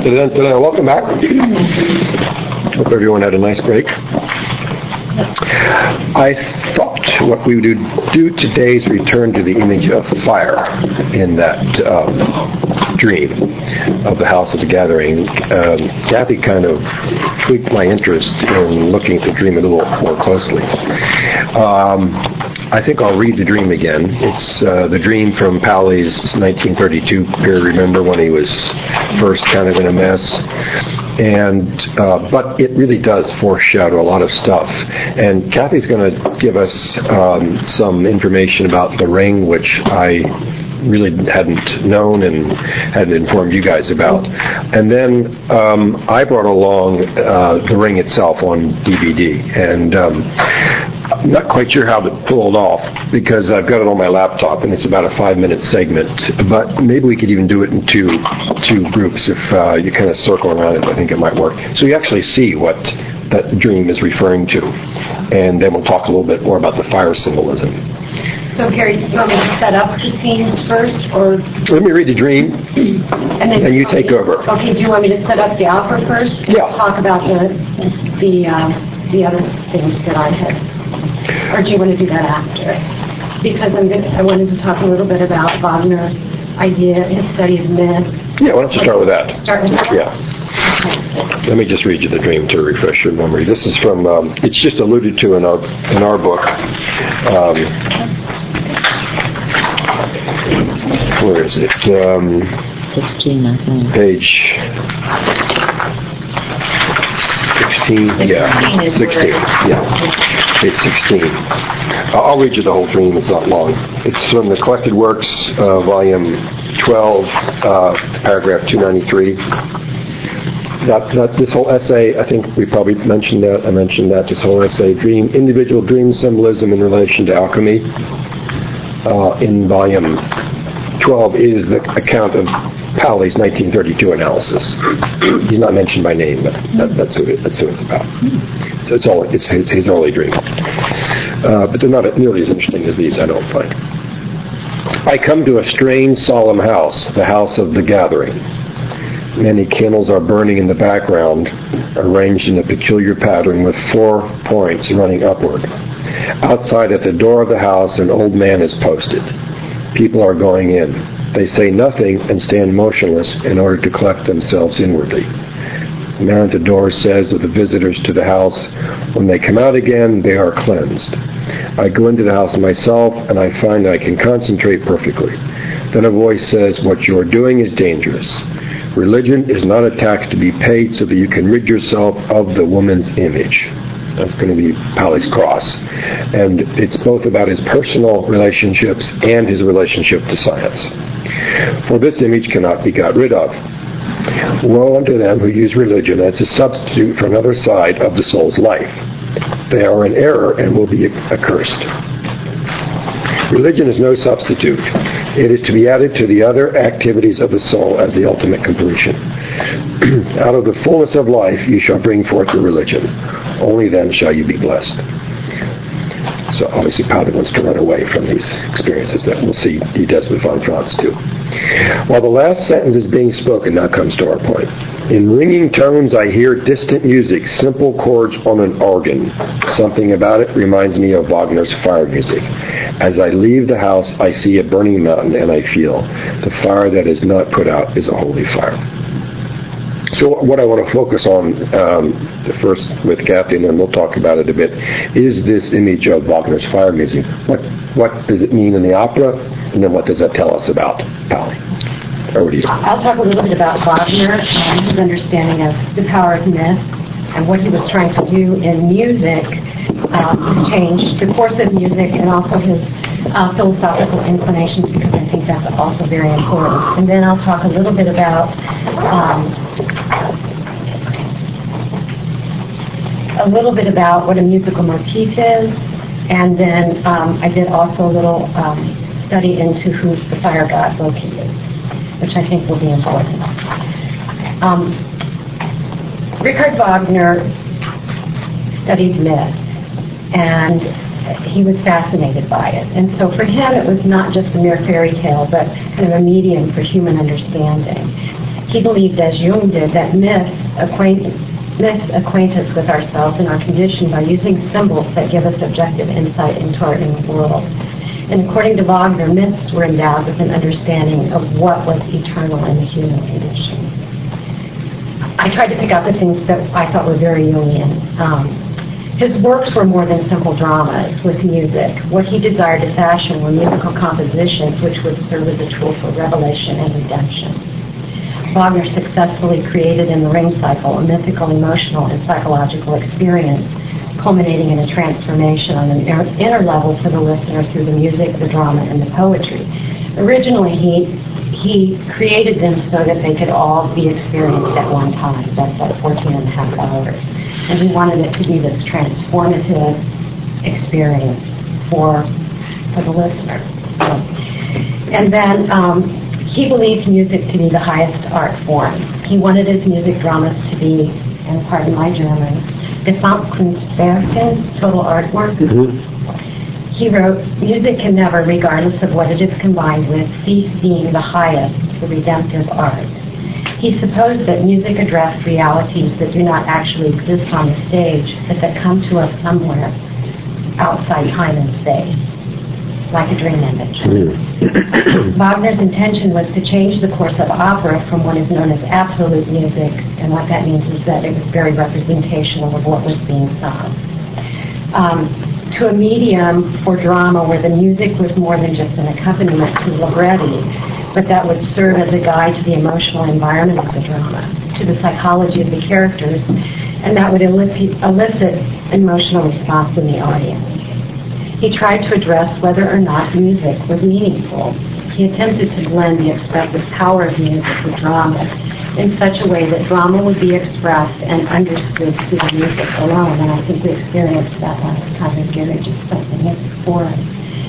Welcome back. Hope everyone had a nice break. I thought what we would do today is return to the image of fire in that dream of the House of the Gathering. Kathy kind of tweaked my interest in looking at the dream a little more closely. I think I'll read the dream again. It's the dream from Pauli's 1932 period, remember, when he was first kind of in a mess. But it really does foreshadow a lot of stuff. And Kathy's going to give us some information about the ring, which I really hadn't known and hadn't informed you guys about. And then I brought along the ring itself on DVD. And I'm not quite sure how to pull it off because I've got it on my laptop and it's about a 5-minute segment. But maybe we could even do it in two groups if you kind of circle around it. I think it might work. So you actually see what that dream is referring to. And then we'll talk a little bit more about the fire symbolism. So, Gary, do you want me to set up the scenes first, or... Let me read the dream, and you take over. Okay, do you want me to set up the opera first? Yeah. Talk about the other things that I had... Or do you want to do that after? Because I wanted to talk a little bit about Wagner's idea, his study of myth. Yeah, why don't you start with that? Start with that? Yeah. Okay. Let me just read you the dream to refresh your memory. This is from, it's just alluded to in our book. Where is it? 16, I think. Page 16. Yeah, 16. Yeah, page 16. I'll read you the whole dream. It's not long. It's from the Collected Works, volume 12, paragraph 293. This whole essay, I think we probably mentioned that. I mentioned that this whole essay, individual dream symbolism in relation to alchemy, in volume 12 is the account of Pauli's 1932 analysis. He's not mentioned by name, but that's who it's about. So it's his early dream. But they're not nearly as interesting as these, I don't find. I come to a strange, solemn house, the House of the Gathering. Many candles are burning in the background, arranged in a peculiar pattern with 4 points running upward. Outside at the door of the house, an old man is posted. People are going in. They say nothing and stand motionless in order to collect themselves inwardly. The man at the door says of the visitors to the house, when they come out again, they are cleansed. I go into the house myself, and I find I can concentrate perfectly. Then a voice says, what you are doing is dangerous. Religion is not a tax to be paid so that you can rid yourself of the woman's image. That's going to be Pauli's cross. And it's both about his personal relationships and his relationship to science. For this image cannot be got rid of. Woe unto them who use religion as a substitute for another side of the soul's life. They are in error and will be accursed. Religion is no substitute. It is to be added to the other activities of the soul as the ultimate completion. Out of the fullness of life you shall bring forth your religion. Only then shall you be blessed. So obviously Pauli wants to run away from these experiences that we'll see he does with von Franz too. While the last sentence is being spoken, now comes to our point. In ringing tones I hear distant music, simple chords on an organ. Something about it reminds me of Wagner's fire music. As I leave the house, I see a burning mountain, and I feel the fire that is not put out is a holy fire. So what I want to focus on first with Kathy, and then we'll talk about it a bit, is this image of Wagner's fire music. What does it mean in the opera, and then what does that tell us about Pauli? Over to you. I'll talk a little bit about Wagner and his understanding of the power of myth and what he was trying to do in music to change the course of music and also his philosophical inclinations, because I think that's also very important. And then I'll talk a little bit about what a musical motif is, and then I did also a little study into who the fire god Loki is, which I think will be important. Richard Wagner studied myth, and he was fascinated by it. And so for him, it was not just a mere fairy tale, but kind of a medium for human understanding. He believed, as Jung did, that myths acquaint us with ourselves and our condition by using symbols that give us objective insight into our inner world. And according to Wagner, myths were endowed with an understanding of what was eternal in the human condition. I tried to pick out the things that I thought were very Jungian. His works were more than simple dramas with music. What he desired to fashion were musical compositions which would serve as a tool for revelation and redemption. Wagner successfully created in the Ring Cycle a mythical, emotional, and psychological experience, culminating in a transformation on an inner level for the listener through the music, the drama, and the poetry. Originally, he created them so that they could all be experienced at one time. That's like 14 and a half hours. And he wanted it to be this transformative experience for the listener. So, and then he believed music to be the highest art form. He wanted his music dramas to be, and pardon my German, Gesamtkunstwerke, total artwork. Mm-hmm. He wrote, music can never, regardless of what it is combined with, cease being the highest, the redemptive art. He supposed that music addressed realities that do not actually exist on the stage, but that come to us somewhere outside time and space, like a dream image. Wagner's intention was to change the course of opera from what is known as absolute music, and what that means is that it was very representational of what was being sung, to a medium for drama where the music was more than just an accompaniment to libretti, but that would serve as a guide to the emotional environment of the drama, to the psychology of the characters, and that would elicit emotional response in the audience. He tried to address whether or not music was meaningful. He attempted to blend the expressive power of music with drama in such a way that drama would be expressed and understood through the music alone. And I think we experienced that last time that Gary just played the music for us.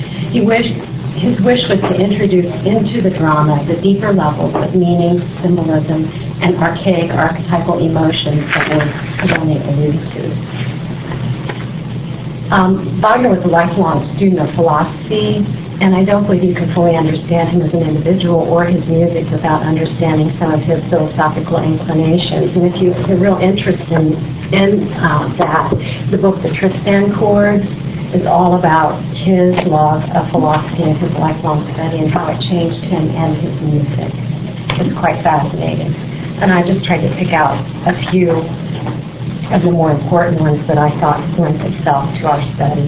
His wish was to introduce into the drama the deeper levels of meaning, symbolism, and archaic archetypal emotions that was only alluded to. Wagner was a lifelong student of philosophy, and I don't believe you can fully understand him as an individual or his music without understanding some of his philosophical inclinations. And if you have a real interest in that, the book The Tristan Chord is all about his love of philosophy and his lifelong study and how it changed him and his music. It's quite fascinating. And I just tried to pick out a few of the more important ones that I thought lent itself to our study.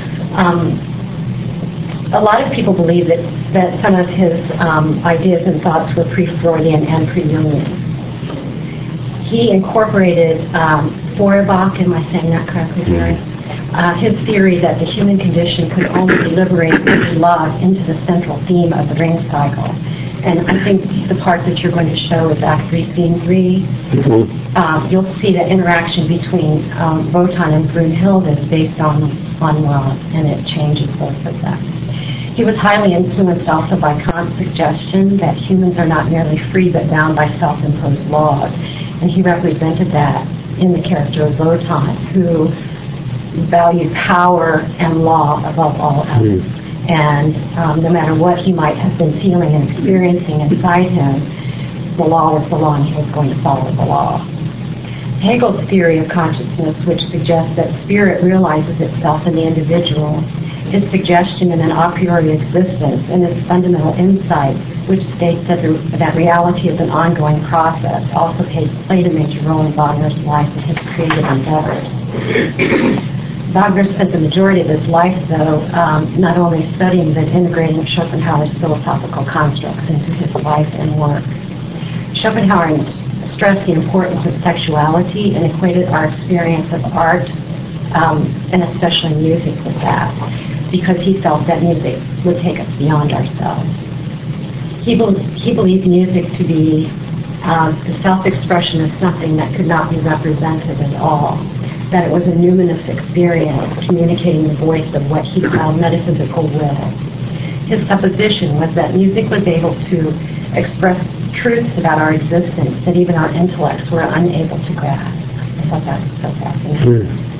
A lot of people believe that some of his ideas and thoughts were pre-Freudian and pre-Jungian. He incorporated Feuerbach, am I saying that correctly, Gary? His theory that the human condition could only be liberated through love into the central theme of the Ring Cycle. And I think the part that you're going to show is Act 3, Scene 3. Mm-hmm. You'll see the interaction between Wotan and Brunhilde is based on love, and it changes both of them. He was highly influenced also by Kant's suggestion that humans are not merely free but bound by self-imposed laws. And he represented that in the character of Wotan, who valued power and law above all else. And no matter what he might have been feeling and experiencing inside him, the law was the law and he was going to follow the law. Hegel's theory of consciousness, which suggests that spirit realizes itself in the individual, his suggestion in an a priori existence, and his fundamental insight, which states that reality is an ongoing process, also played a major role in Wagner's life and his creative endeavors. Wagner spent the majority of his life, though, not only studying but integrating Schopenhauer's philosophical constructs into his life and work. Schopenhauer stressed the importance of sexuality and equated our experience of art, and especially music, with that, because he felt that music would take us beyond ourselves. He believed music to be the self-expression of something that could not be represented at all, that it was a numinous experience communicating the voice of what he called metaphysical will. His supposition was that music was able to express truths about our existence that even our intellects were unable to grasp. I thought that was so fascinating.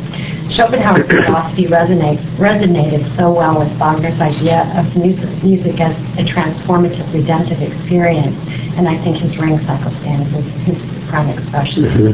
Schopenhauer's philosophy resonated so well with Wagner's idea of music as a transformative, redemptive experience, and I think his ring cycle stands as his prime expression.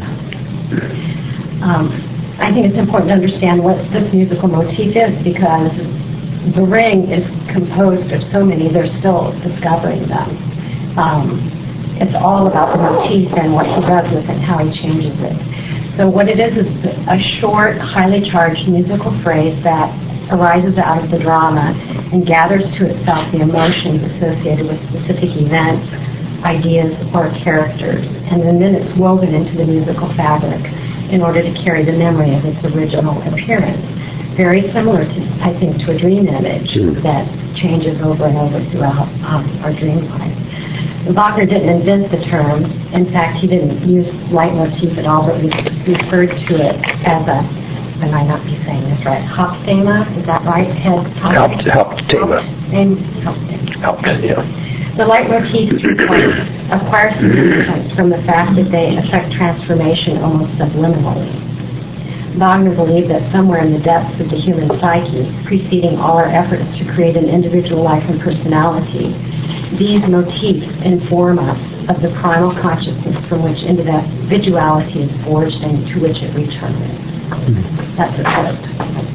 I think it's important to understand what this musical motif is, because the ring is composed of so many, they're still discovering them. It's all about the motif and what he does with it and how he changes it. So what it is a short, highly charged musical phrase that arises out of the drama and gathers to itself the emotions associated with specific events, ideas, or characters. And then it's woven into the musical fabric in order to carry the memory of its original appearance. Very similar to, I think, to a dream image that changes over and over throughout our dream life. Wagner didn't invent the term. In fact, he didn't use leitmotif at all, but we referred to it as a, I might not be saying this right, Hauptthema, is that right? Hauptthema. Yeah. The leitmotifs acquire significance from the fact that they affect transformation almost subliminally. Wagner believed that somewhere in the depths of the human psyche, preceding all our efforts to create an individual life and personality, these motifs inform us of the primal consciousness from which individuality is forged and to which it returns. That's a quote.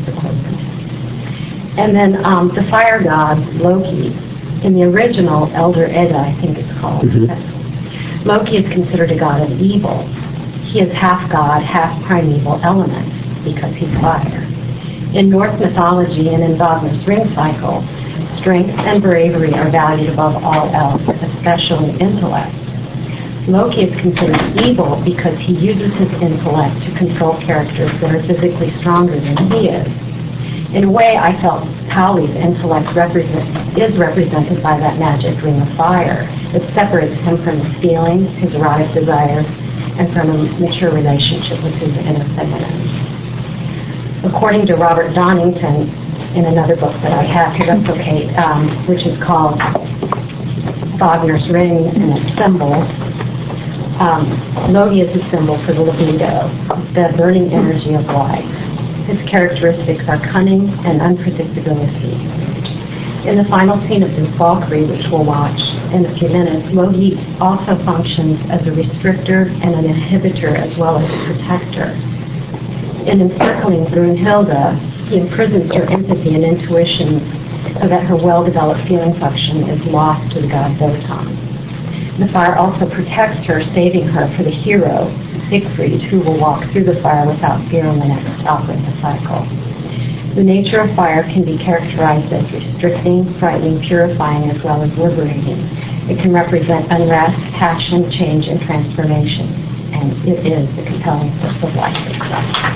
And then the fire god, Loki, in the original Elder Edda, I think it's called, Loki is considered a god of evil. He is half god, half primeval element, because he's fire. In Norse mythology and in Wagner's ring cycle, strength and bravery are valued above all else, especially intellect. Loki is considered evil because he uses his intellect to control characters that are physically stronger than he is. In a way, I felt Pauli's intellect is represented by that magic ring of fire. It separates him from his feelings, his erotic desires, and from a mature relationship with his inner feminine. According to Robert Donington, in another book that I have here, that's okay, which is called Wagner's Ring and its Symbols, Loki is a symbol for the libido, the burning energy of life. His characteristics are cunning and unpredictability. In the final scene of the Valkyrie, which we'll watch in a few minutes, Loki also functions as a restrictor and an inhibitor as well as a protector. In encircling Brunhilde, he imprisons her empathy and intuitions so that her well-developed feeling function is lost to the god Wotan. The fire also protects her, saving her for the hero, Siegfried, who will walk through the fire without fear in the next stop in the cycle. The nature of fire can be characterized as restricting, frightening, purifying, as well as liberating. It can represent unrest, passion, change, and transformation, and it is the compelling force of life itself.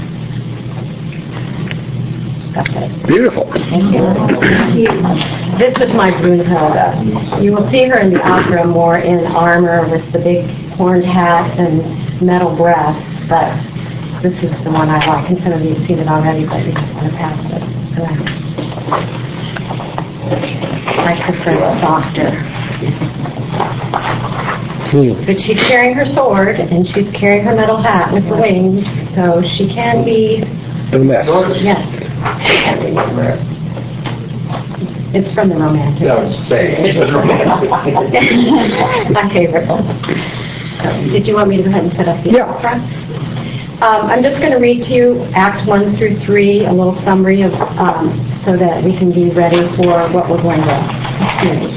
That's it. Beautiful. Thank you. This is my Brunhilde. You will see her in the opera more in armor with the big horned hat and metal breasts, but this is the one I like, and some of you have seen it already, but we just want to pass it around. I prefer it softer. But she's carrying her sword, and she's carrying her metal hat with the wings, so she can be... The mess. Yes. It's from the Romantic. No, say it was romantic. My favorite book. Did you want me to go ahead and set up the opera? I'm just going to read to you Act 1 through 3, a little summary of so that we can be ready for what we're going to see.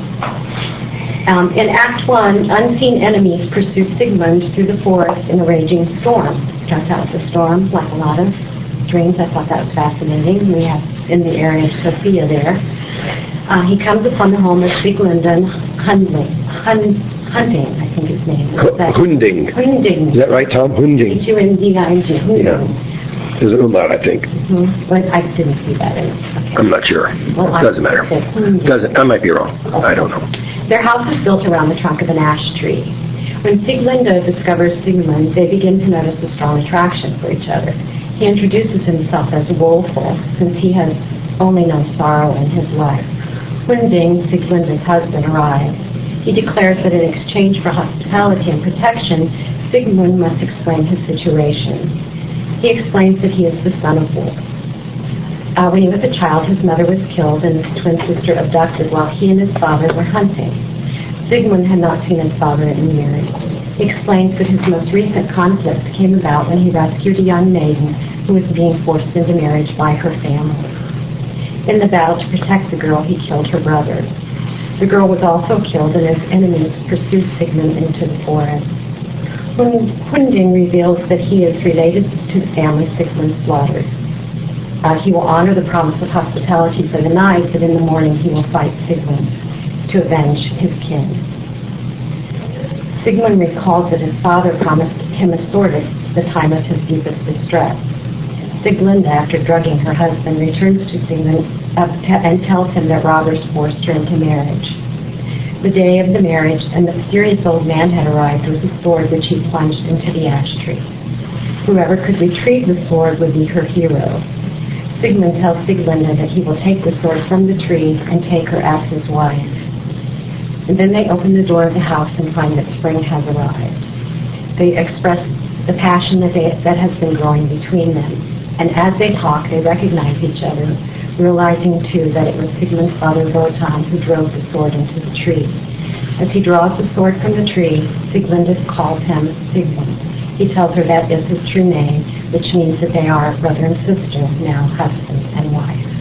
In Act 1, unseen enemies pursue Sigmund through the forest in a raging storm. Starts out with the storm, like a lot of dreams. I thought that was fascinating. We have in the area of Sophia there. He comes upon the home of Sieglinde Hunding, I think his name is. Hunding. Hunding. Is that right, Tom? Hunding. H-U-N-D-I-N-G. Yeah. There's an umlaut, I think. Mm-hmm. But I didn't see that in it. Okay. I'm not sure. Well, Doesn't matter. Doesn't. I might be wrong. Okay. I don't know. Their house is built around the trunk of an ash tree. When Sieglinde discovers Sigmund, they begin to notice a strong attraction for each other. He introduces himself as woeful, since he has only known sorrow in his life. Hunding, Sieglinde's husband, arrives. He declares that in exchange for hospitality and protection, Sigmund must explain his situation. He explains that he is the son of Wolf. When he was a child, his mother was killed and his twin sister abducted while he and his father were hunting. Sigmund had not seen his father in years. He explains that his most recent conflict came about when he rescued a young maiden who was being forced into marriage by her family. In the battle to protect the girl, he killed her brothers. The girl was also killed, and his enemies pursued Sigmund into the forest. Hunding reveals that he is related to the family Sigmund slaughtered. He will honor the promise of hospitality for the night, but in the morning he will fight Sigmund to avenge his kin. Sigmund recalls that his father promised him a sword at the time of his deepest distress. Sieglinde, after drugging her husband, returns to Sigmund and tells him that robbers forced her into marriage. The day of the marriage, a mysterious old man had arrived with a sword which he plunged into the ash tree. Whoever could retrieve the sword would be her hero. Sigmund tells Sieglinde that he will take the sword from the tree and take her as his wife. And then they open the door of the house and find that spring has arrived. They express the passion that has been growing between them. And as they talk, they recognize each other, realizing too that it was Sigmund's father Wotan who drove the sword into the tree. As he draws the sword from the tree, Sieglinde calls him Sigmund. He tells her that is his true name, which means that they are brother and sister, now husband and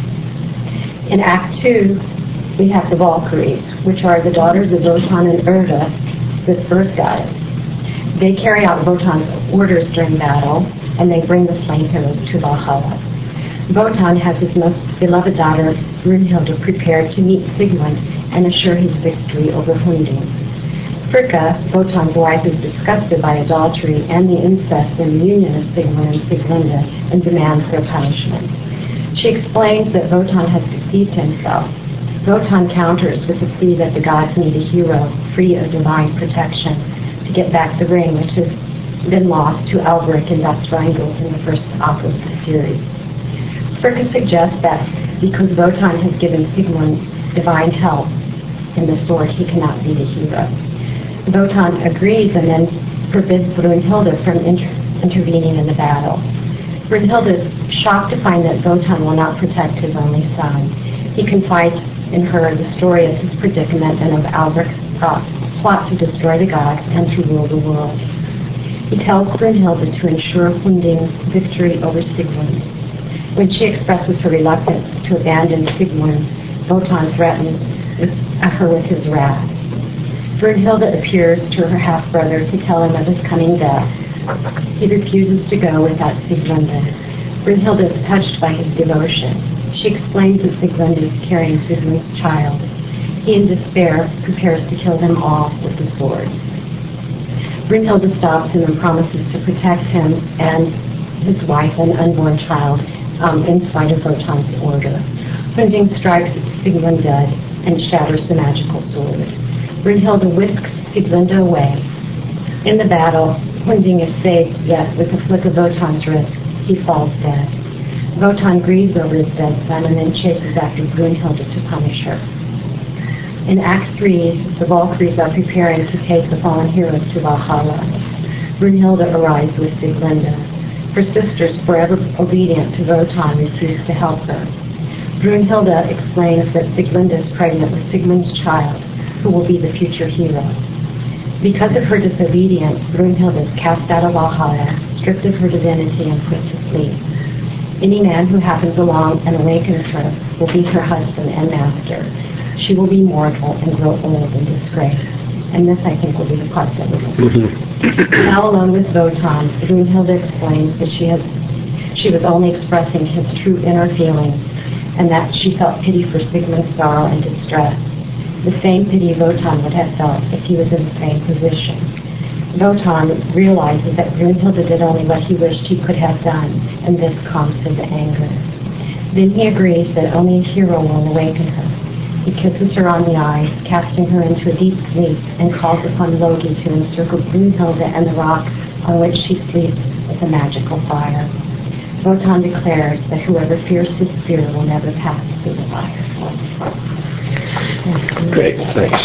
wife. In Act 2, we have the Valkyries, which are the daughters of Wotan and Erda, the earth goddess. They carry out Wotan's orders during battle, and they bring the slain heroes to Valhalla. Wotan has his most beloved daughter, Brunhilde, prepared to meet Sigmund and assure his victory over Hunding. Fricka, Wotan's wife, is disgusted by adultery and the incest in the union of Sigmund and Sieglinde and demands their punishment. She explains that Wotan has deceived himself. Wotan counters with the plea that the gods need a hero free of divine protection to get back the ring, which has been lost to Alberich and Vastrangeld in the first opera of the series. Fricka suggests that because Wotan has given Sigmund divine help in the sword, he cannot be the hero. Wotan agrees and then forbids Brunhilde from intervening in the battle. Brunhilde is shocked to find that Wotan will not protect his only son. He confides in her the story of his predicament and of Alberich's plot to destroy the gods and to rule the world. He tells Brunhilde to ensure Hunding's victory over Sigmund. When she expresses her reluctance to abandon Sigmund, Wotan threatens her with his wrath. Brunhilde appears to her half-brother to tell him of his coming death. He refuses to go without Sieglinde. Brunhilde is touched by his devotion. She explains that Sieglinde is carrying Sigmund's child. He, in despair, prepares to kill them all with the sword. Brunhilde stops him and promises to protect him and his wife and unborn child in spite of Wotan's order. Hunding strikes Sigmund dead and shatters the magical sword. Brunhilde whisks Sieglinde away. In the battle, Hunding is saved, yet with a flick of Wotan's wrist, he falls dead. Wotan grieves over his dead son and then chases after Brunhilde to punish her. In Act 3, the Valkyries are preparing to take the fallen heroes to Valhalla. Brunhilde arrives with Sieglinde. Her sisters, forever obedient to Wotan, refuse to help her. Brunhilde explains that Sieglinde is pregnant with Sigmund's child, who will be the future hero. Because of her disobedience, Brunhilde is cast out of Valhalla, stripped of her divinity, and put to sleep. Any man who happens along and awakens her will be her husband and master. She will be mortal and grow old in disgrace. And this, I think, will be the part that we'll see. Now alone with Wotan, Brunhilde explains that she was only expressing his true inner feelings and that she felt pity for Sigmund's sorrow and distress. The same pity Wotan would have felt if he was in the same position. Wotan realizes that Brunhilde did only what he wished he could have done, and this calms him to anger. Then he agrees that only a hero will awaken her. He kisses her on the eyes, casting her into a deep sleep, and calls upon Loki to encircle Brunhilde and the rock on which she sleeps with a magical fire. Wotan declares that whoever fears his spear will never pass through the fire. Great, thanks.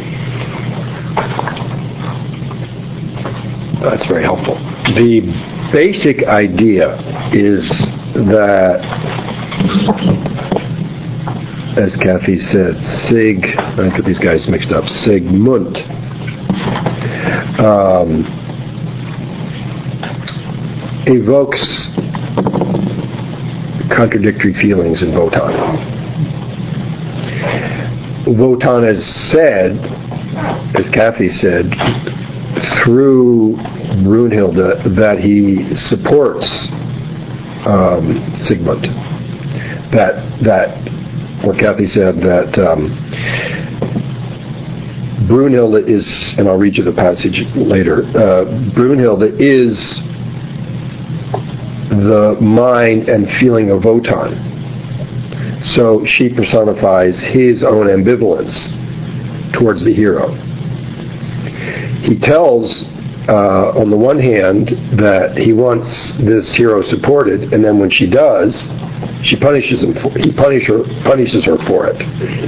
That's very helpful. basic idea is that, as Kathy said, I put these guys mixed up, Sigmund, evokes contradictory feelings in Wotan. Wotan has said, as Kathy said, through Brunhilde, that he supports Sigmund. That what Kathy said, that Brunhilde is, and I'll read you the passage later, Brunhilde is the mind and feeling of Wotan. So she personifies his own ambivalence towards the hero. He tells, on the one hand, that he wants this hero supported, and then when she does, he punishes her for it.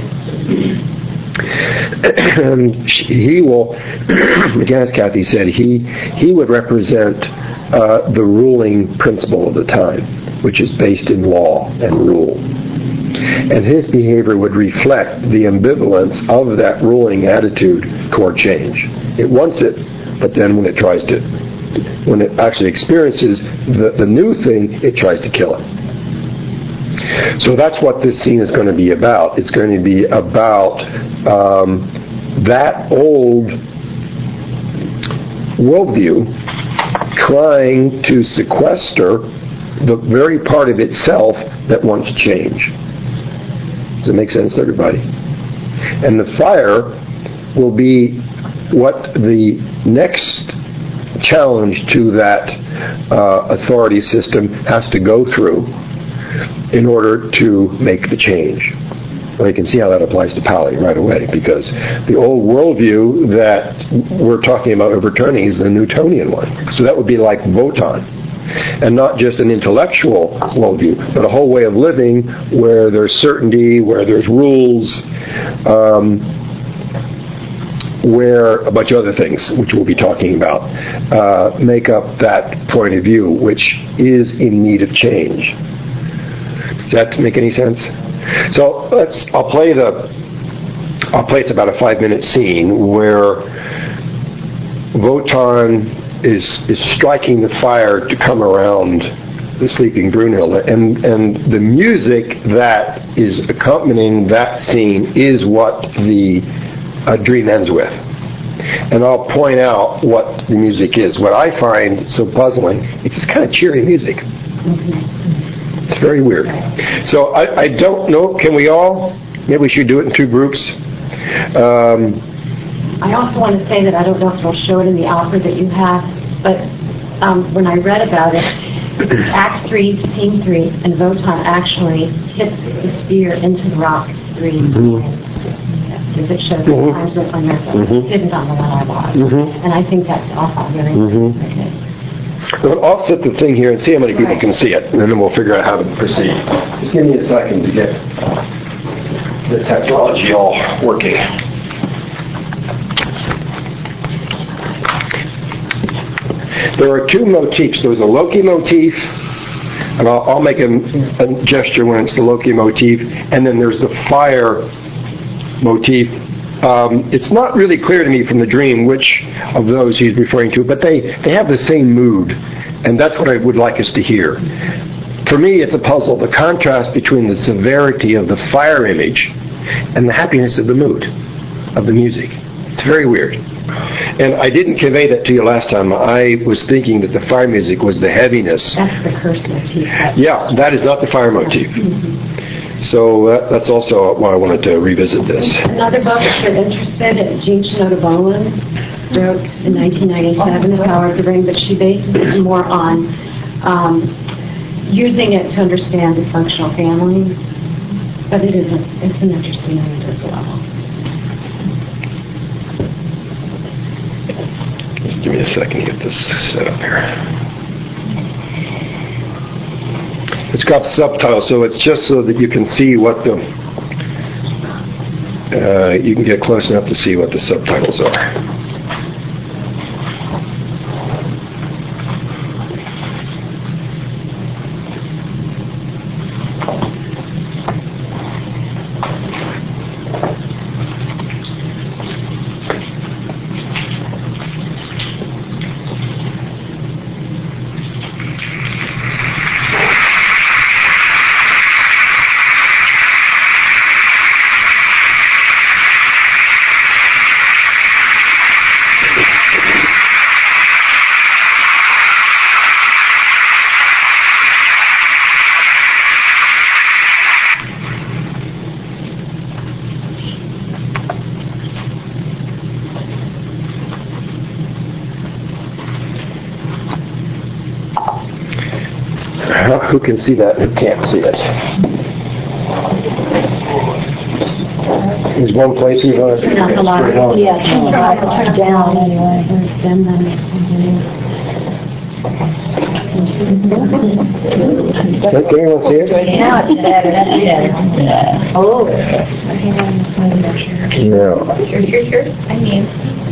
And he will, again, as Kathy said, he would represent the ruling principle of the time, which is based in law and rule. And his behavior would reflect the ambivalence of that ruling attitude toward change. It wants it, but then when it actually experiences the new thing, it tries to kill it. So that's what this scene is going to be about. It's going to be about that old worldview trying to sequester the very part of itself that wants change. Does it make sense to everybody? And the fire will be what the next challenge to that authority system has to go through in order to make the change. Well, you can see how that applies to Pali right away, because the old worldview that we're talking about overturning is the Newtonian one. So that would be like Wotan. And not just an intellectual worldview, but a whole way of living where there's certainty, where there's rules, where a bunch of other things, which we'll be talking about, make up that point of view, which is in need of change. Does that make any sense? So I'll play it's about a 5-minute scene where Wotan is striking the fire to come around the sleeping Brunhilde, and the music that is accompanying that scene is what the dream ends with. And I'll point out what the music is. What I find so puzzling, it's just kind of cheery music. It's very weird. So I don't know, can we all, maybe we should do it in 2 groups. I also want to say that I don't know if you'll show it in the opera that you have, but when I read about it, Act 3, Scene 3, and Wotan actually hits the spear into the rock 3. Because it shows the times with It didn't on the one I bought. And I think that's also very significant. Well, I'll set the thing here and see how many people can see it, and then we'll figure out how to proceed. Just give me a second to get the technology all working. There are 2 motifs. There's a Loki motif, and I'll make a gesture when it's the Loki motif, and then there's the fire motif. It's not really clear to me from the dream which of those he's referring to, but they have the same mood, and that's what I would like us to hear. For me, it's a puzzle, the contrast between the severity of the fire image and the happiness of the mood, of the music. It's very weird. And I didn't convey that to you last time. I was thinking that the fire music was the heaviness. That's the curse motif. Yeah, that is not the fire motif. So that's also why I wanted to revisit this. Another book, if you're interested, Jean Shinoda Bolen wrote in 1997, The Power of the Ring, but she bases it more on using it to understand dysfunctional families. But it's an interesting read as well. Just give me a second to get this set up here. It's got subtitles, so it's just so that you can see what the... you can get close enough to see what the subtitles are. who can see that and who can't see it. There's one place we want to Not a lot. Yeah, turn it down anyway. Then Can anyone see it? Now it's better. Yeah. Oh. No. Here. I mean.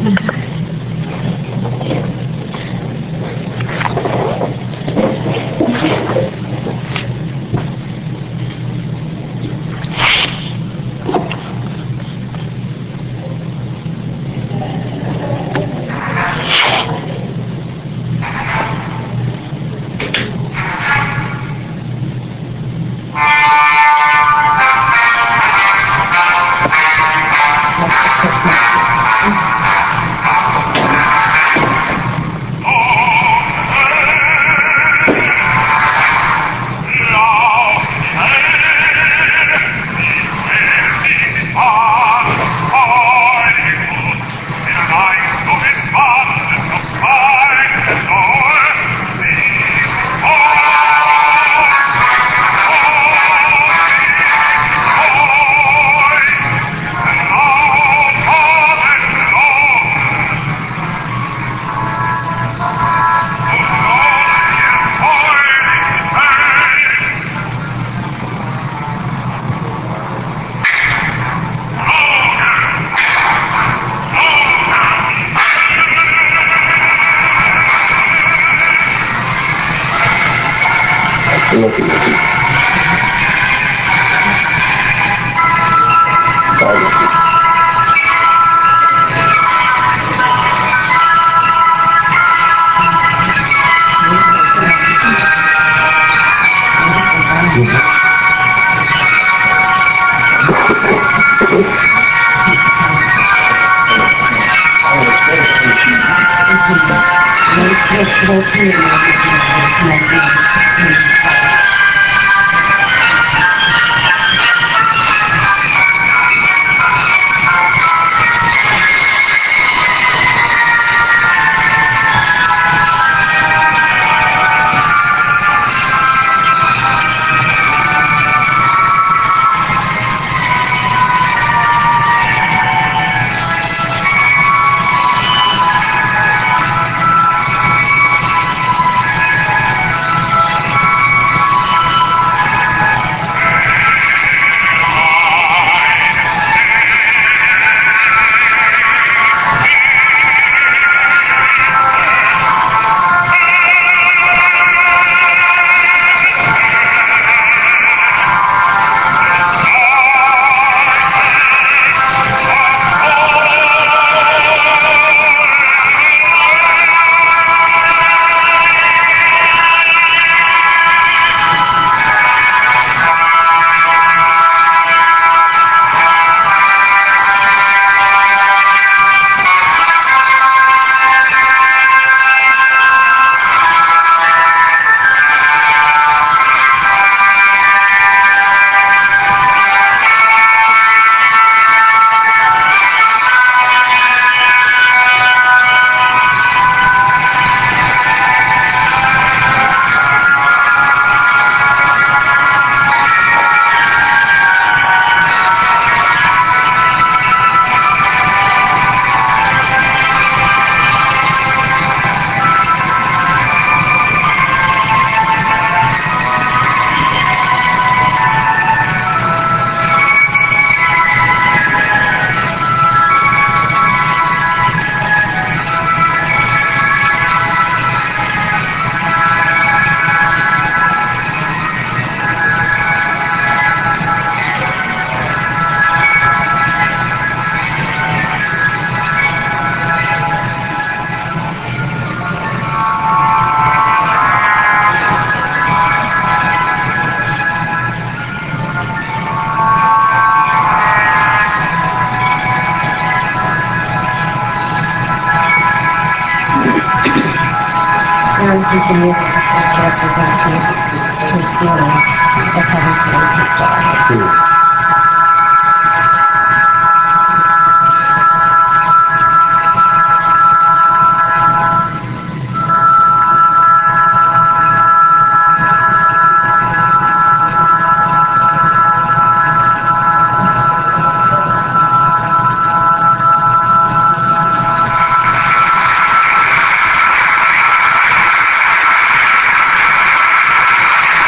is the music that just represents his feeling of having played his daughter.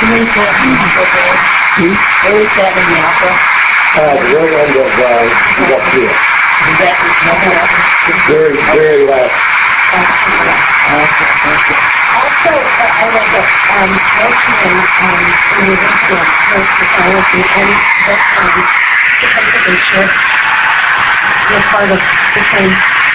Where is that in the opera? The very end of What's Here. Is that Very, very last. Also, I read that Roseman in the original was mythology, and that Bishop were part of the same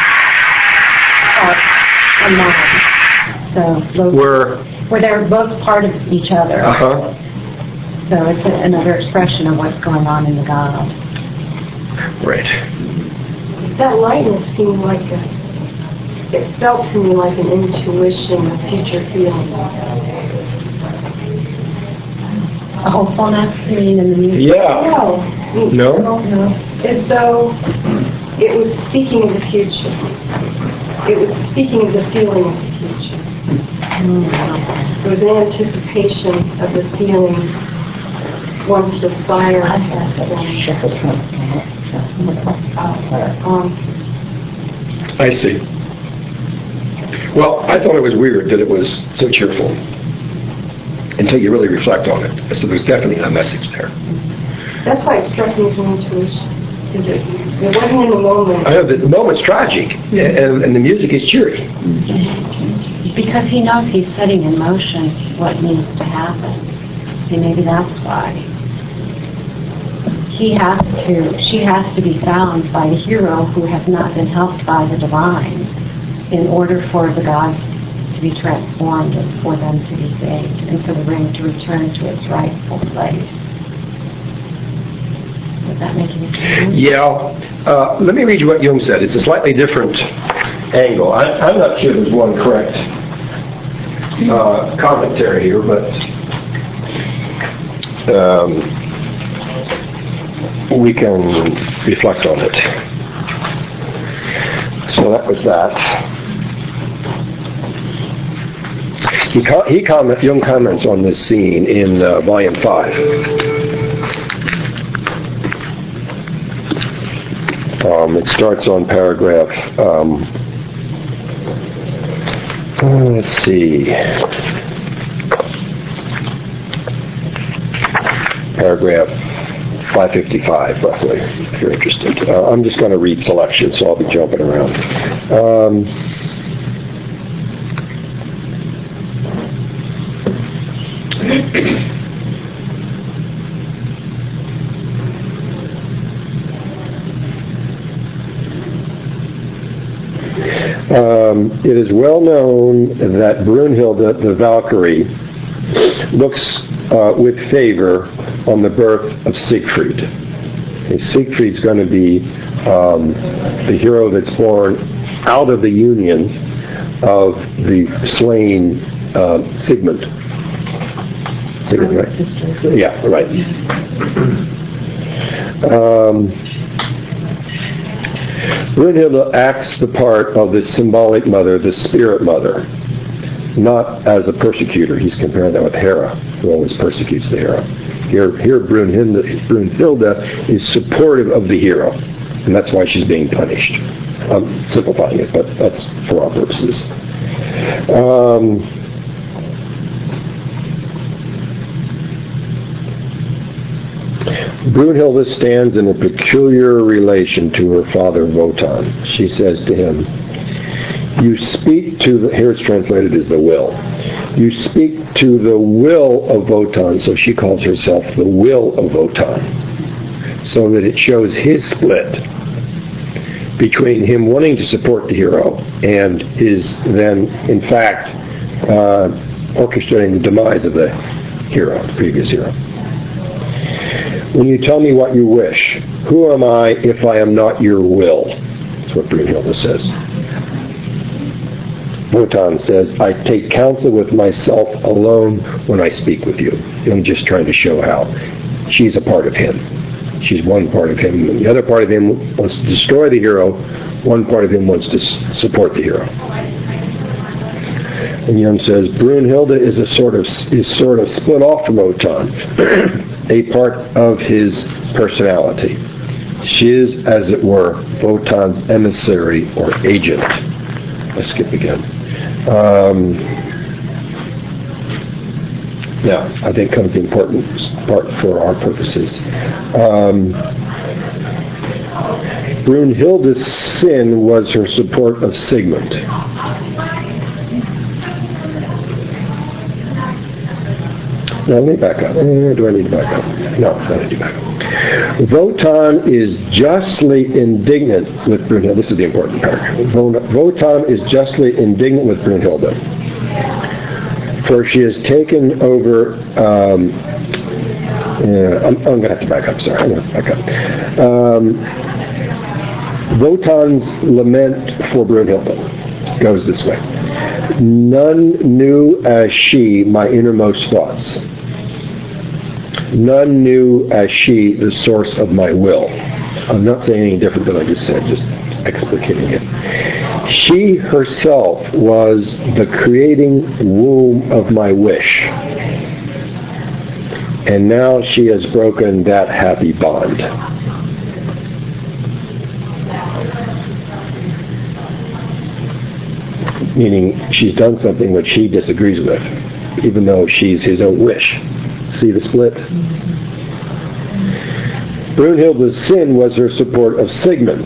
heart and mind. So those where they're both part of each other. Uh-huh. So it's another expression of what's going on in the God. Right. That lightness seemed like it felt to me like an intuition, a future feeling. A hopefulness, you mean, in the music? Yeah. No? As though it was speaking of the future. It was speaking of the feeling of the future. There was an anticipation of the feeling once the fire has gone. I see. Well, I thought it was weird that it was so cheerful until you really reflect on it. So there's definitely a message there. That's why it struck me as an intuition. It wasn't in the moment. I know the moment's tragic, and the music is cheery. Because he knows he's setting in motion what needs to happen. See, maybe that's why. She has to be found by a hero who has not been helped by the divine in order for the gods to be transformed and for them to be saved and for the ring to return to its rightful place. Does that make any sense? Yeah. Let me read you what Jung said. It's a slightly different angle. I'm not sure there's one correct commentary here, but we can reflect on it. So that was that. Jung comments on this scene in Volume 5. It starts on paragraph, let's see, paragraph 555, roughly, if you're interested. I'm just going to read selections, so I'll be jumping around. It is well known that Brunhilde the Valkyrie looks with favor on the birth of Siegfried. And Siegfried's going to be the hero that's born out of the union of the slain Sigmund. Sigmund, right? Yeah, right. Brunhilde acts the part of the symbolic mother, the spirit mother, not as a persecutor. He's comparing that with Hera, who always persecutes the hero. Here Brunhilde is supportive of the hero, and that's why she's being punished. I'm simplifying it, but that's for our purposes. Brunhilde stands in a peculiar relation to her father Wotan. She says to him, you speak to the, here it's translated as the will. You speak to the will of Wotan, so she calls herself the will of Wotan, so that it shows his split between him wanting to support the hero and his then, in fact, orchestrating the demise of the hero, the previous hero. When you tell me what you wish, who am I if I am not your will? That's what Brunhilde says. Wotan says, I take counsel with myself alone when I speak with you. I'm just trying to show how she's a part of him. She's one part of him. The other part of him wants to destroy the hero. One part of him wants to support the hero. And Jung says, Brunhilde is sort of split off from Wotan, a part of his personality. She is, as it were, Wotan's emissary or agent. I skip again. Now, I think comes the important part for our purposes. Brunhilde's sin was her support of Sigmund. Now, let me back up. Do I need to back up? No, I don't need to back up. Wotan is justly indignant with Brunhilde. This is the important part. Wotan is justly indignant with Brunhilde, for she has taken over. I'm going to have to back up. Sorry, I'm going to back up. Wotan's lament for Brunhilde goes this way: none knew as she my innermost thoughts. None knew as she the source of my will. I'm not saying anything different than I just said, just explicating it. She herself was the creating womb of my wish. And now she has broken that happy bond. Meaning she's done something which he disagrees with, even though she's his own wish. See the split? Brunhilde's sin was her support of Sigmund.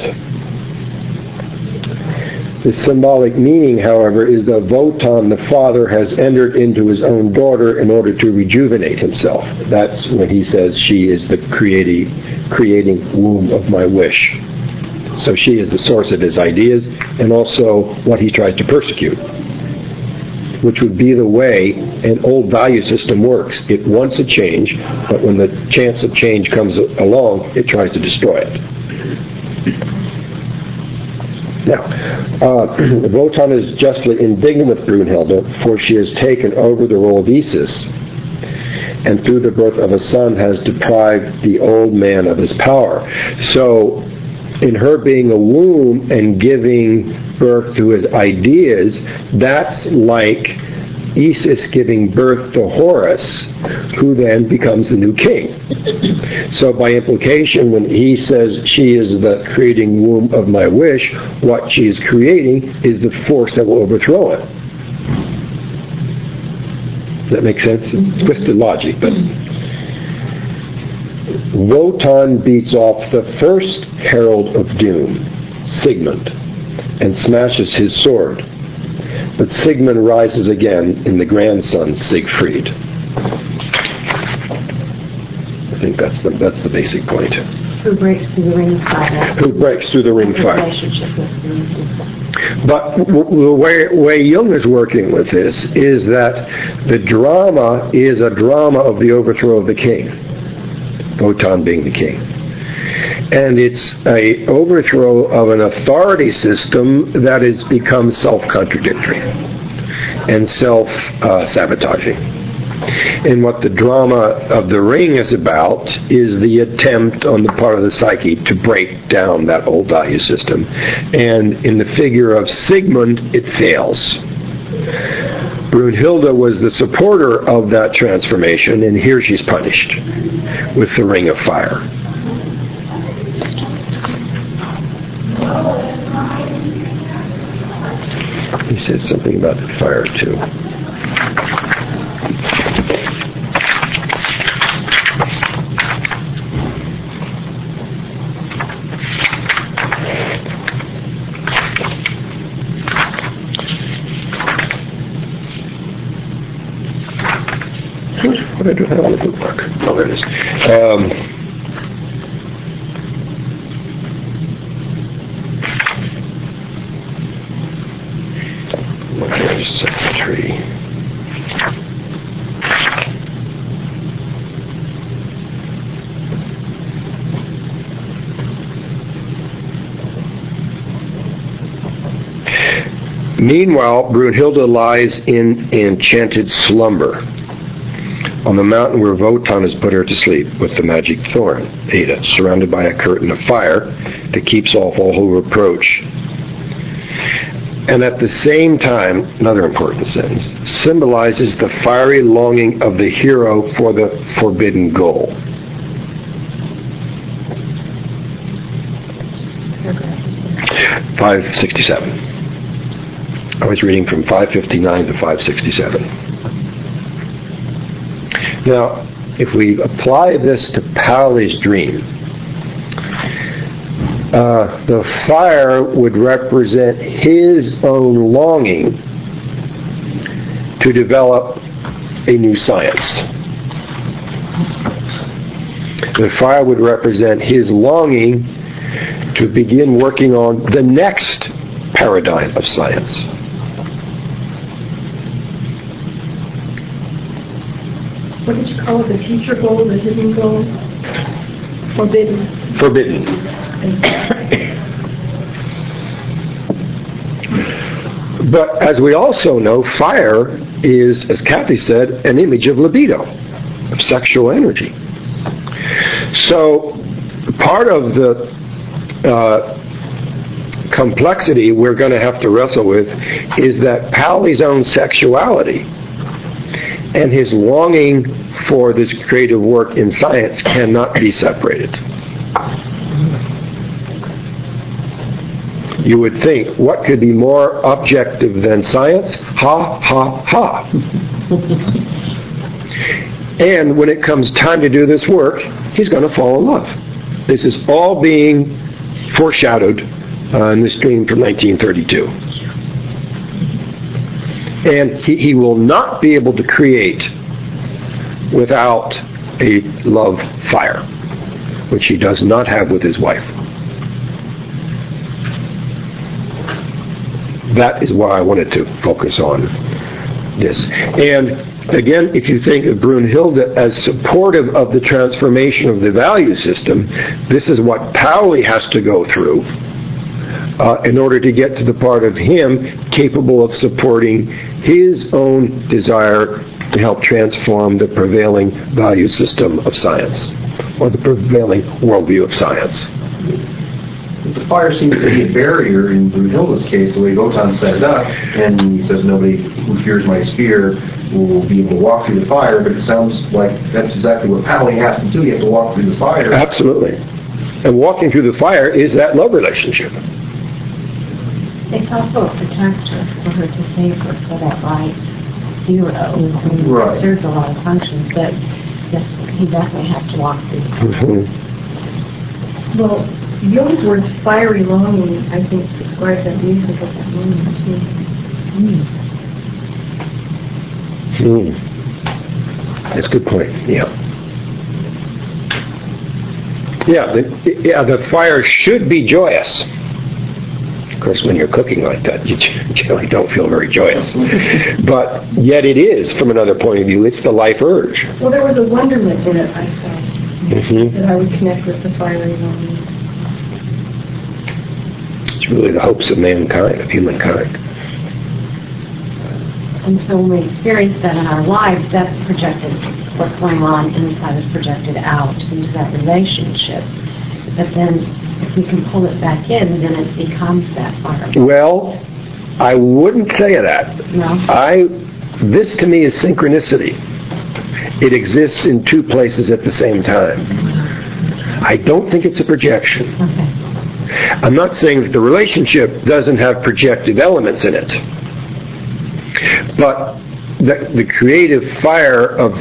The symbolic meaning, however, is that Wotan, the father, has entered into his own daughter in order to rejuvenate himself. That's when he says she is the creating womb of my wish. So she is the source of his ideas and also what he tries to persecute, which would be the way an old value system works. It wants a change, but when the chance of change comes along, it tries to destroy it. Now, Wotan is justly indignant with Brunhilde, for she has taken over the role of Isis, and through the birth of a son has deprived the old man of his power. So, in her being a womb and giving birth to his ideas, that's like Isis giving birth to Horus, who then becomes the new king. So by implication, when he says she is the creating womb of my wish, what she is creating is the force that will overthrow it. Does that make sense? It's twisted logic, but Wotan beats off the first herald of doom, Sigmund, and smashes his sword. But Sigmund rises again in the grandson Siegfried. I think that's the basic point. Who breaks through the ring of fire. Who breaks through the ring of fire. Relationship with the But the way Jung is working with this is that the drama is a drama of the overthrow of the king, Wotan being the king. And it's a overthrow of an authority system that has become self-contradictory and self-sabotaging. And what the drama of the ring is about is the attempt on the part of the psyche to break down that old value system. And in the figure of Sigmund, it fails. Brunhilde was the supporter of that transformation, and here she's punished with the ring of fire. He said something about the fire, too. What did I do? I have on the bookmark. Oh, there it is. Secretary. Meanwhile, Brunhilde lies in enchanted slumber on the mountain where Wotan has put her to sleep with the magic thorn, Ada, surrounded by a curtain of fire that keeps off all reproach. And at the same time, another important sentence, symbolizes the fiery longing of the hero for the forbidden goal. paragraph. 567. I was reading from 559 to 567. Now, if we apply this to Pauli's dream, the fire would represent his own longing to develop a new science. The fire would represent his longing to begin working on the next paradigm of science. What did you call it? The future goal, the hidden goal? Forbidden. Forbidden. But as we also know, fire is, as Kathy said, an image of libido, of sexual energy. So part of the complexity we're going to have to wrestle with is that Pauli's own sexuality and his longing for this creative work in science cannot be separated. You would think, what could be more objective than science? Ha, ha, ha. And when it comes time to do this work, he's going to fall in love. This is all being foreshadowed in this dream from 1932. And he will not be able to create without a love fire, which he does not have with his wife. That is why I wanted to focus on this. And again, if you think of Brunhilde as supportive of the transformation of the value system, this is what Pauli has to go through in order to get to the part of him capable of supporting his own desire to help transform the prevailing value system of science, or the prevailing worldview of science. The fire seems to be a barrier in Brunhilde's case, the way Wotan set it up, and he says nobody who fears my spear will be able to walk through the fire, but it sounds like that's exactly what Pauli has to do. You have to walk through the fire. Absolutely. And walking through the fire is that love relationship. It's also a protector for her to save her for that right hero who Right. serves a lot of functions, but yes, he definitely has to walk through. Mm-hmm. Well, Jung's words, fiery longing, I think, describe that music at that moment, too. That's a good point. Yeah. The fire should be joyous. Of course, when you're cooking like that, you generally don't feel very joyous. But yet it is, from another point of view, it's the life urge. Well, there was a wonderment in it, I felt, Mm-hmm. that I would connect with the fiery longing. It's really the hopes of mankind, of humankind. And so when we experience that in our lives, that's projected, what's going on inside is projected out into that relationship. But then if we can pull it back in, then it becomes that fire. Well, I wouldn't say that. No? This to me is synchronicity. It exists in two places at the same time. I don't think it's a projection. Okay. I'm not saying that the relationship doesn't have projective elements in it, but the creative fire of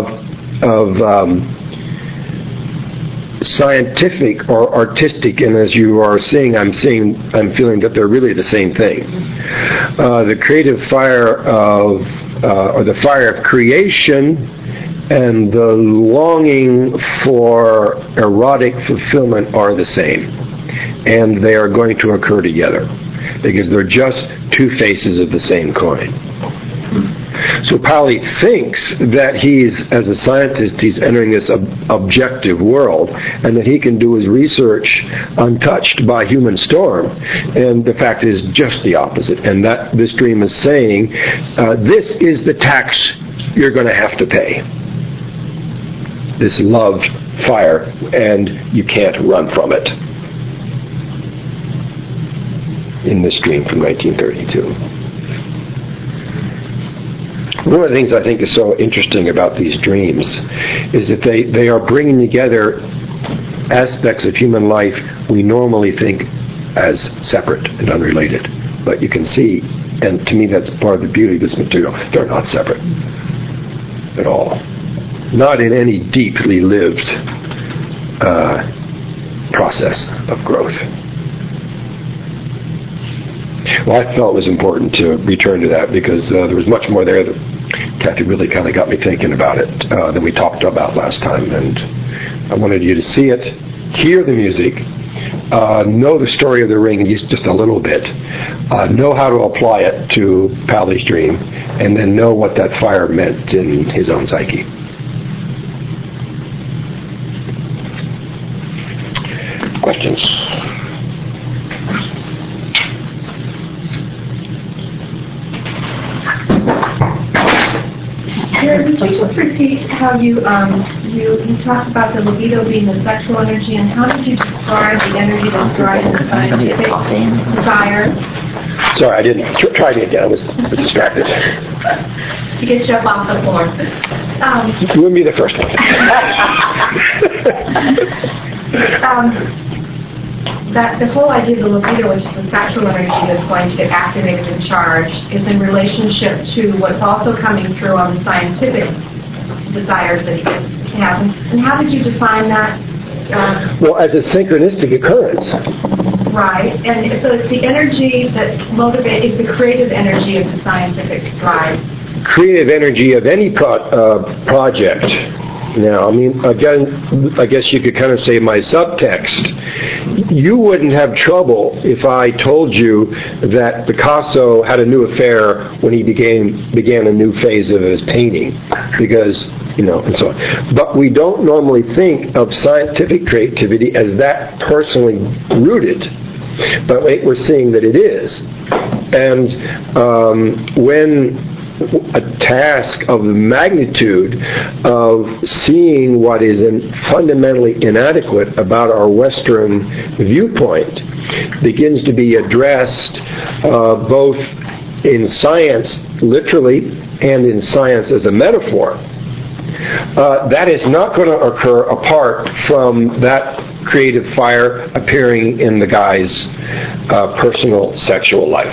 scientific or artistic, and as you are seeing, I'm feeling that they're really the same thing. The creative fire or the fire of creation and the longing for erotic fulfillment are the same. And they are going to occur together because they're just two faces of the same coin. So Pauli thinks that as a scientist, he's entering this objective world and that he can do his research untouched by human storm. And the fact is just the opposite. And that this dream is saying, this is the tax you're going to have to pay. This love fire, and you can't run from it. In this dream from 1932. One of the things I think is so interesting about these dreams is that they are bringing together aspects of human life we normally think as separate and unrelated. But you can see, and to me that's part of the beauty of this material, they're not separate at all. not in any deeply lived process of growth. Well, I felt it was important to return to that because there was much more there that Kathy really kind of got me thinking about it than we talked about last time. And I wanted you to see it, hear the music, know the story of the ring just a little bit, know how to apply it to Pally's dream, and then know what that fire meant in his own psyche. Questions? Jared, would you just repeat how you talked about the libido being the sexual energy, and how did you describe the energy that's driving the scientific desire? Sorry, I didn't. Try it again. I was distracted. To get you up off the floor. You and me the first one. That the whole idea of the libido, which is the sexual energy that's going to get activated and charged, is in relationship to what's also coming through on the scientific desires that he has. And how did you define that? Well, as a synchronistic occurrence. Right. And so it's the energy that motivates, it's the creative energy of the scientific drive. Creative energy of any project. Now, I mean, again, I guess you could kind of say my subtext. You wouldn't have trouble if I told you that Picasso had a new affair when he began a new phase of his painting, because, and so on. But we don't normally think of scientific creativity as that personally rooted. But we're seeing that it is. And when a task of the magnitude of seeing what is fundamentally inadequate about our Western viewpoint begins to be addressed both in science literally and in science as a metaphor, that is not going to occur apart from that creative fire appearing in the guy's personal sexual life.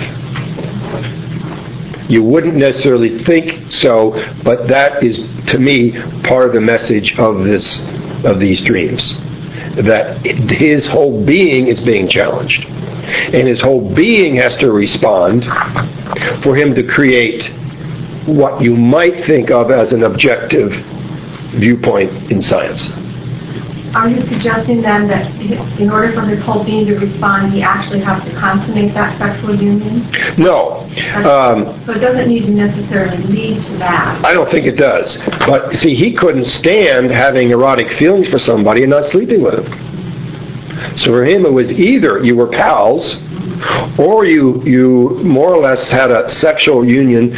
You wouldn't necessarily think so, but that is, to me, part of the message of these dreams. That his whole being is being challenged. And his whole being has to respond for him to create what you might think of as an objective viewpoint in science. Are you suggesting then that in order for his whole being to respond, he actually has to consummate that sexual union? No. So it doesn't need to necessarily lead to that. I don't think it does. But see, he couldn't stand having erotic feelings for somebody and not sleeping with him. So for him, it was either you were pals, or you more or less had a sexual union,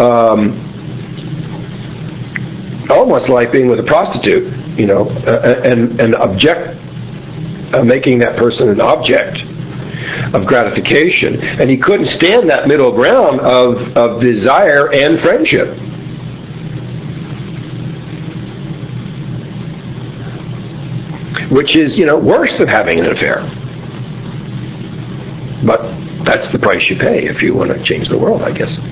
almost like being with a prostitute. An object, making that person an object of gratification. And he couldn't stand that middle ground of desire and friendship. Which is, worse than having an affair. But that's the price you pay if you want to change the world, I guess.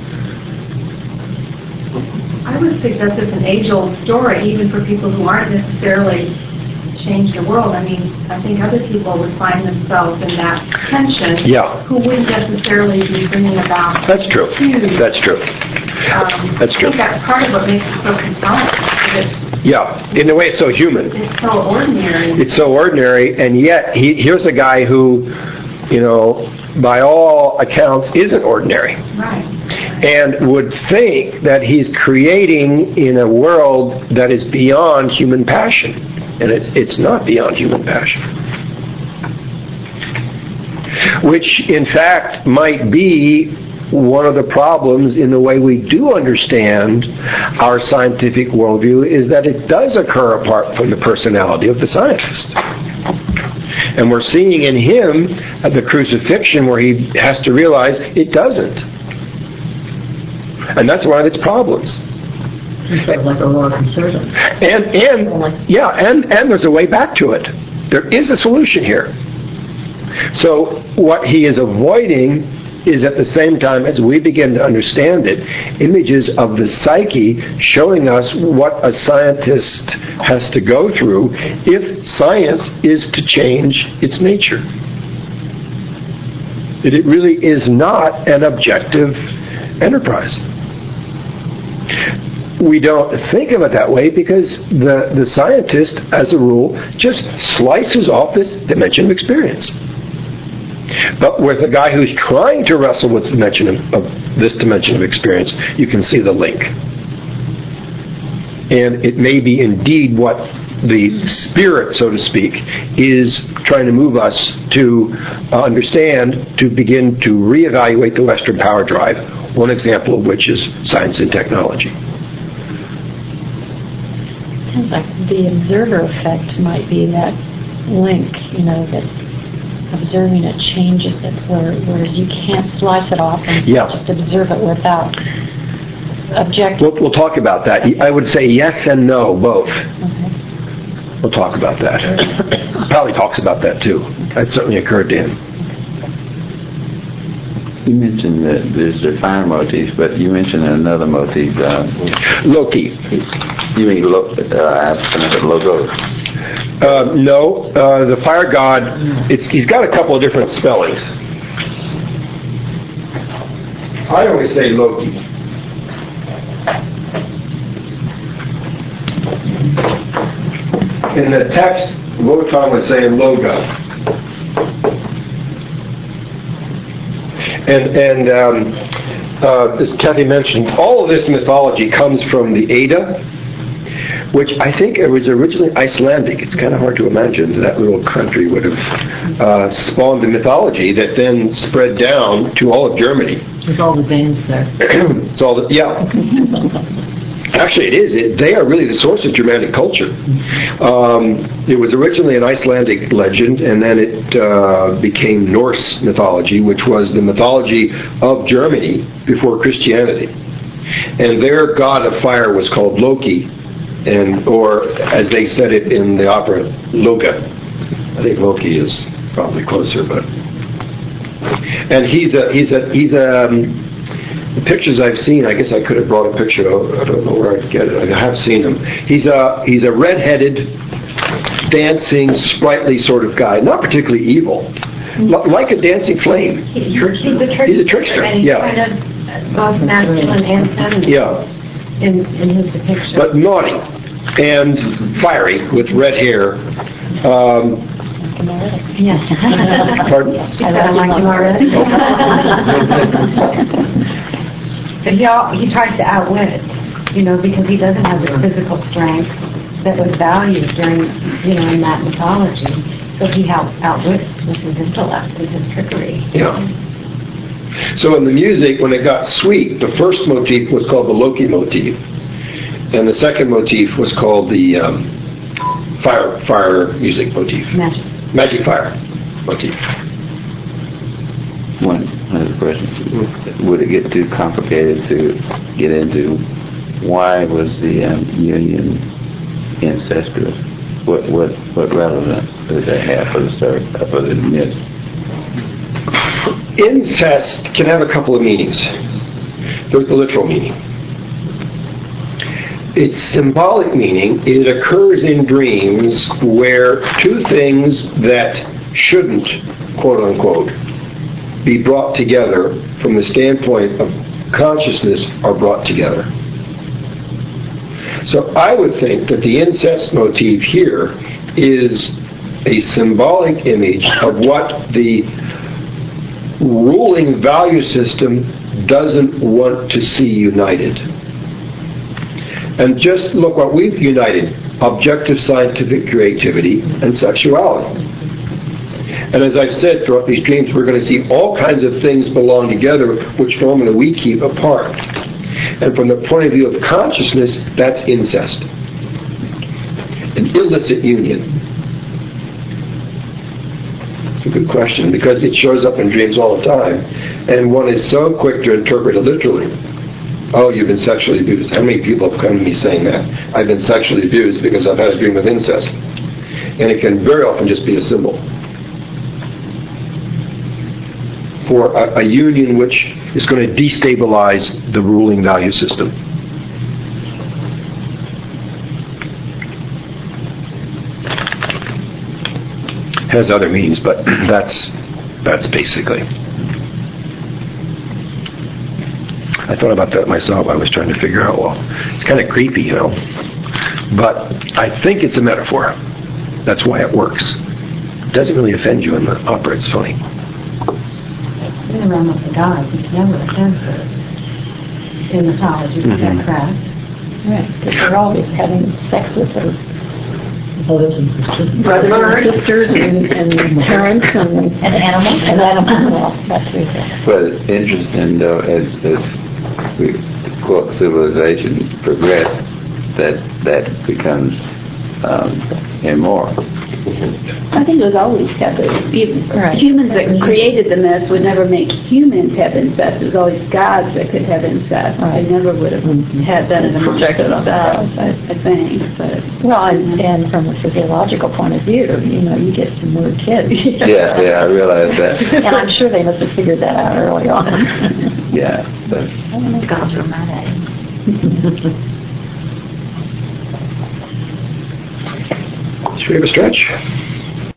I would suggest it's an age-old story, even for people who aren't necessarily change the world. I mean, I think other people would find themselves in that tension who wouldn't necessarily be bringing about... That's true. That's true. That's true. I think that's part of what makes it so compelling. In a way it's so human. It's so ordinary. It's so ordinary, and yet here's a guy who, by all accounts, isn't ordinary. Right. And would think that he's creating in a world that is beyond human passion. And it's not beyond human passion. Which, in fact, might be one of the problems in the way we do understand our scientific worldview, is that it does occur apart from the personality of the scientist. And we're seeing in him at the crucifixion where he has to realize it doesn't. And that's one of its problems. It's sort of like Aurora Concertus. And there's a way back to it. There is a solution here. So what he is avoiding is at the same time, as we begin to understand it, images of the psyche showing us what a scientist has to go through if science is to change its nature. That it really is not an objective enterprise. We don't think of it that way because the scientist, as a rule, just slices off this dimension of experience. But with a guy who's trying to wrestle with this dimension of experience, you can see the link. And it may be indeed what the spirit, so to speak, is trying to move us to understand, to begin to reevaluate the Western power drive, one example of which is science and technology. Sounds like the observer effect might be that link, that observing it changes it, whereas you can't slice it off and just observe it without objective. We'll talk about that. I would say yes and no, both. Okay. We'll talk about that. Probably talks about that too. That certainly occurred to him. You mentioned that there's the fire motif, but you mentioned another motif. Loki. You mean logo? No, the fire god. He's got a couple of different spellings. I always say Loki. In the text, Wotan was saying logo. And as Kathy mentioned, all of this mythology comes from the Edda, which I think it was originally Icelandic. It's kind of hard to imagine that little country would have spawned a mythology that then spread down to all of Germany. There's all the Danes there. It's all Actually, it is. They are really the source of Germanic culture. It was originally an Icelandic legend, and then it became Norse mythology, which was the mythology of Germany before Christianity. And their god of fire was called Loki, or as they said it in the opera, Loga. I think Loki is probably closer, but. And the pictures I've seen, I guess I could have brought a picture. I don't know where I'd get it. I have seen him. He's a red-headed, dancing, sprightly sort of guy. Not particularly evil. Like a dancing flame. He's a trickster. And he's kind of both masculine and feminine in his depiction. But naughty and fiery with red hair. Yes. Pardon? I like him already. But he tries to outwit it, because he doesn't have the physical strength that was valued during, in that mythology. So he outwits with his intellect and his trickery. Yeah. So in the music, when it got sweet, the first motif was called the Loki motif, and the second motif was called the fire music motif. Magic fire motif. One other question. Would it get too complicated to get into why was the union incestuous? What relevance does that have for the story, for the myth? Incest can have a couple of meanings. There's the literal meaning. Its symbolic meaning, it occurs in dreams where two things that shouldn't, quote unquote, be brought together from the standpoint of consciousness are brought together. So I would think that the incest motif here is a symbolic image of what the ruling value system doesn't want to see united. And just look what we've united: objective scientific creativity and sexuality. And as I've said, throughout these dreams, we're going to see all kinds of things belong together, which normally we keep apart. And from the point of view of consciousness, that's incest. An illicit union. It's a good question, because it shows up in dreams all the time. And one is so quick to interpret it literally. Oh, you've been sexually abused. How many people have come to me saying that? I've been sexually abused because I've had a dream of incest. And it can very often just be a symbol. for a union which is going to destabilize the ruling value system. Has other meanings, but that's basically. I thought about that myself. I was trying to figure out, well, it's kind of creepy, you know. But I think it's a metaphor. That's why it works. It doesn't really offend you in the opera. It's funny. In the realm of the gods, it's never offensive in mythology. Is that correct? Right, because they're always having sex with their Brothers and sisters. brothers and sisters and parents and animals. And animals. Well, that's true. But it's interesting, though, as we quote civilization progress, that becomes immoral. I think it was always taboo. Humans that created the myths would never make humans have incest. It was always gods that could have incest. They never would have had that as a projected themselves, I think. But Well, and from a physiological point of view, you know, you get some weird kids. Yeah, I realize that. And I'm sure they must have figured that out early on. Yeah. But Gods were mad at him. Should we have a stretch?